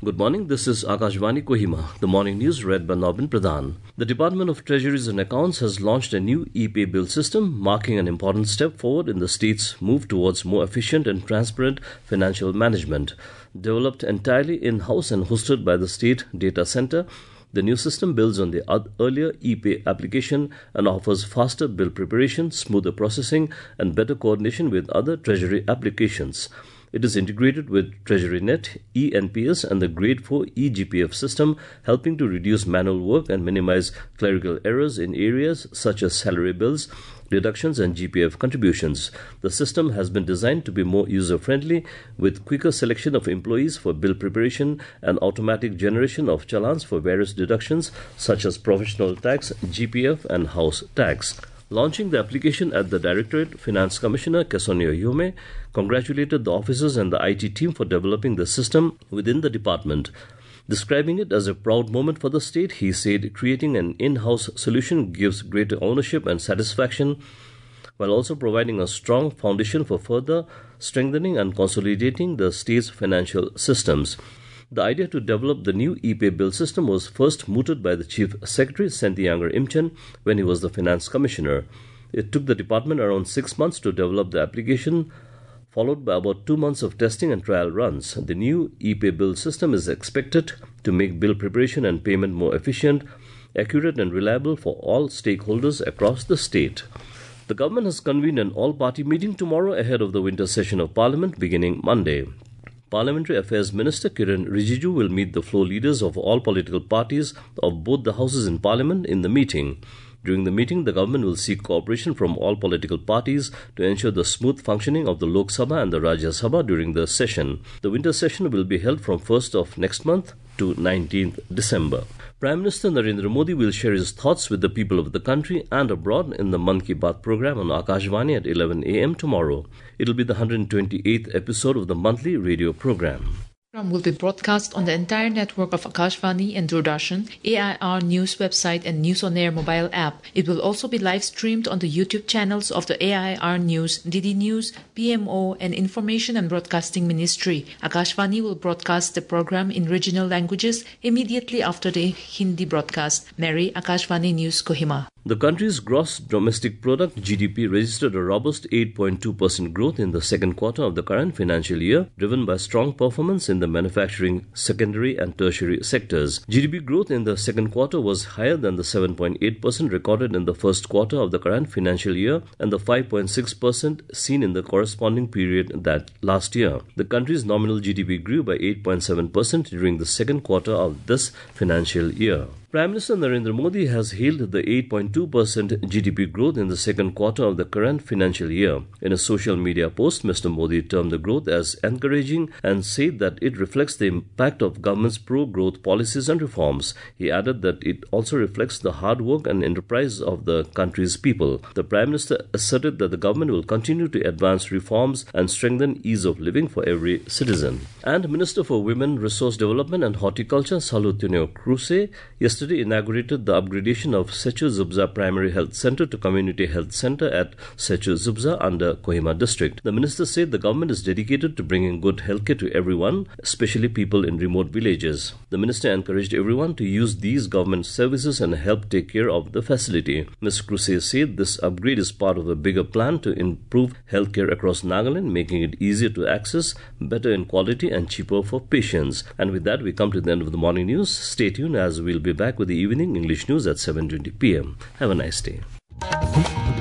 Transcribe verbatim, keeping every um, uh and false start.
Good morning. This is Akashvani Kohima. The morning news read by Nobin Pradhan. The Department of Treasuries and Accounts has launched a new e-pay bill system, marking an important step forward in the state's move towards more efficient and transparent financial management. Developed entirely in-house and hosted by the State Data Center, the new system builds on the earlier e-pay application and offers faster bill preparation, smoother processing, and better coordination with other Treasury applications. It is integrated with TreasuryNet, e N P S, and the Grade four e G P F system, helping to reduce manual work and minimize clerical errors in areas such as salary bills, deductions, and G P F contributions. The system has been designed to be more user-friendly, with quicker selection of employees for bill preparation and automatic generation of challans for various deductions such as professional tax, G P F, and house tax. Launching the application at the Directorate, Finance Commissioner Kesonio Yume congratulated the officers and the I T team for developing the system within the department. Describing it as a proud moment for the state, he said creating an in-house solution gives greater ownership and satisfaction, while also providing a strong foundation for further strengthening and consolidating the state's financial systems. The idea to develop the new e-pay bill system was first mooted by the Chief Secretary, Senthiyangar Imchen, when he was the Finance Commissioner. It took the department around six months to develop the application, followed by about two months of testing and trial runs. The new e-pay bill system is expected to make bill preparation and payment more efficient, accurate, and reliable for all stakeholders across the state. The government has convened an all-party meeting tomorrow ahead of the winter session of Parliament beginning Monday. Parliamentary Affairs Minister Kiren Rijiju will meet the floor leaders of all political parties of both the houses in Parliament in the meeting. During the meeting, the government will seek cooperation from all political parties to ensure the smooth functioning of the Lok Sabha and the Rajya Sabha during the session. The winter session will be held from first of next month to nineteenth December. Prime Minister Narendra Modi will share his thoughts with the people of the country and abroad in the Mann Ki Baat program on Akashvani at eleven a.m. tomorrow. It will be the one hundred twenty-eighth episode of the monthly radio program. The program will be broadcast on the entire network of Akashvani and Doordarshan, A I R News website and News on Air mobile app. It will also be live streamed on the YouTube channels of the A I R News, D D News, P M O, and Information and Broadcasting Ministry. Akashvani will broadcast the program in regional languages immediately after the Hindi broadcast. Mary, Akashvani News, Kohima. The country's gross domestic product G D P registered a robust eight point two percent growth in the second quarter of the current financial year, driven by strong performance in the manufacturing, secondary and tertiary sectors. G D P growth in the second quarter was higher than the seven point eight percent recorded in the first quarter of the current financial year and the five point six percent seen in the corresponding period that last year. The country's nominal G D P grew by eight point seven percent during the second quarter of this financial year. Prime Minister Narendra Modi has hailed the eight point two percent G D P growth in the second quarter of the current financial year. In a social media post, Mister Modi termed the growth as encouraging and said that it reflects the impact of government's pro-growth policies and reforms. He added that it also reflects the hard work and enterprise of the country's people. The Prime Minister asserted that the government will continue to advance reforms and strengthen ease of living for every citizen. And Minister for Women, Resource Development and Horticulture, Salutinho Kruse, yesterday Yesterday inaugurated the upgradation of Sechu Zubza Primary Health Centre to Community Health Centre at Sechu Zubza under Kohima District. The minister said the government is dedicated to bringing good healthcare to everyone, especially people in remote villages. The minister encouraged everyone to use these government services and help take care of the facility. Miz Kruse said this upgrade is part of a bigger plan to improve healthcare across Nagaland, making it easier to access, better in quality and cheaper for patients. And with that, we come to the end of the morning news. Stay tuned as we'll be back with the evening English news at seven twenty p.m. Have a nice day.